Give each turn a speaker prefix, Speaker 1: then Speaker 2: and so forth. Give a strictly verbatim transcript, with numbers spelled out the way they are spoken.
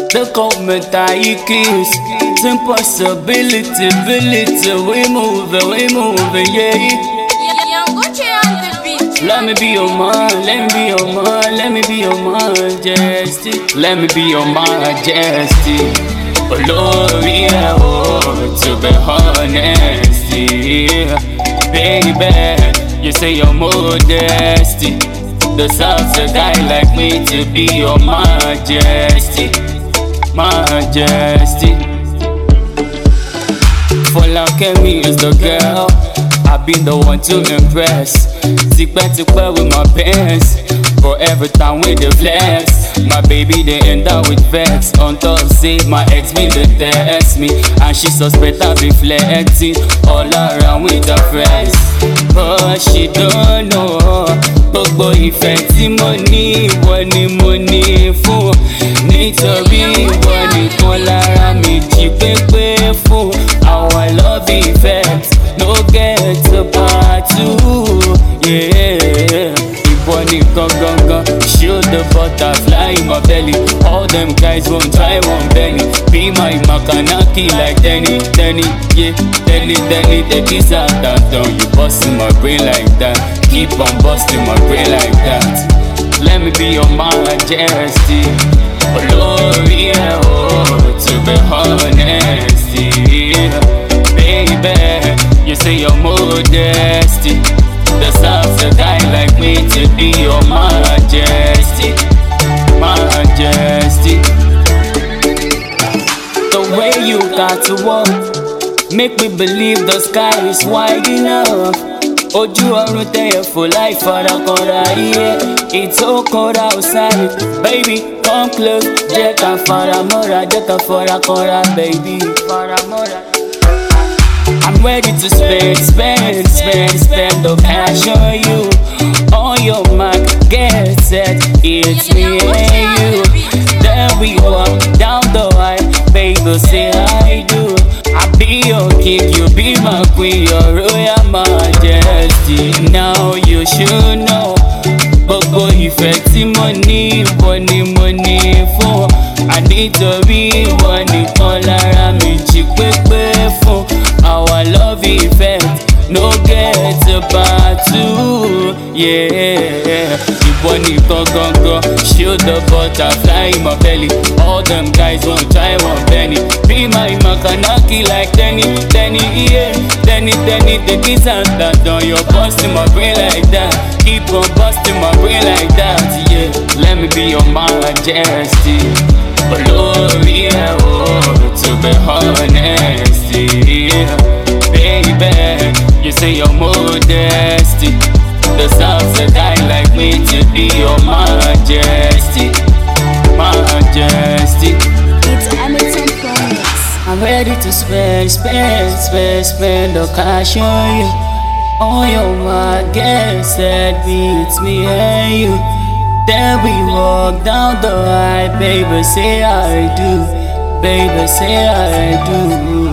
Speaker 1: The comment I kiss. It's impossibility, ability. We moving, we moving, yeah. Let me be your man, let me be your man, let me be your majesty. Let me be your majesty. Oh Lord, yeah, oh, to be honest, yeah. Baby, you say you're modesty. Deserves a guy like me to be your majesty. Majesty. For like me is the girl, I've been the one to impress. Tipẹ́ tipẹ́ with my pants, but every time with the flex, my baby they end up with vex. On top say my ex me they test me, and she suspect I be flexing all around with her friends. But she don't know, gbogbo ìfẹ́ tí mo ní ìwọ ni mo ní fún. Nítorí ìwọ nìkan lára mi jí pépé fún. Our love effect no get a part two, yeah. Ìwọ nìkan gangan, show the butterfly in my belly. All them guys won't try one belly. Be my makanaki like Denny, Denny, yeah. Denny, Denny, the kiss out that down. You busting my brain like that. Keep on busting my brain like that. Let me be your majesty. Oh Lord, yeah, oh, to be honest, yeah. Baby, you say you're modesty. Deserves a guy like me to be your majesty. Majesty. The way you got to walk make me believe the sky is wide enough. Ojú ọ̀run tẹ̀yẹ̀ fò láì farakànra, yeah. It's so cold outside, baby, come close. Jẹ́ ká faramọ́ra, jẹ́ ká farakànra, baby, faramọ́ra. I'm ready to spend, spend, spend, spend the cash on you. On your mark, get set, it's me and you. Then we walk down the aisle, baby, say I do. I be your king, you be my queen, your royal majesty. Now you should know, gbogbo ìfẹ́ tí mo ní ìwọ ni mo ní fún. Nítorí ìwọ nìkan lára mi jí pépé fún. Our love effect no get a part two, yeah. Ìwọ nìkan gangan, show the butterfly in my belly. All them guys won't try one penny. Be my makanaki like Denny, Denny, yeah. Denny, Denny, the kiss and that down. You're busting my brain like that. Keep on busting my brain like that, yeah. Let me be your majesty. Oh Lord, yeah, oh, to be honest, yeah. Baby, you say you're modesty. Deserves a guy like me to be your majesty. Majesty.
Speaker 2: It's Hamilton Promise.
Speaker 1: I'm ready to spend, spend, spend, spend the cash on you. On your mind, get set, beats me and you. Then we walk down the aisle, baby, say I do. Baby, say I do.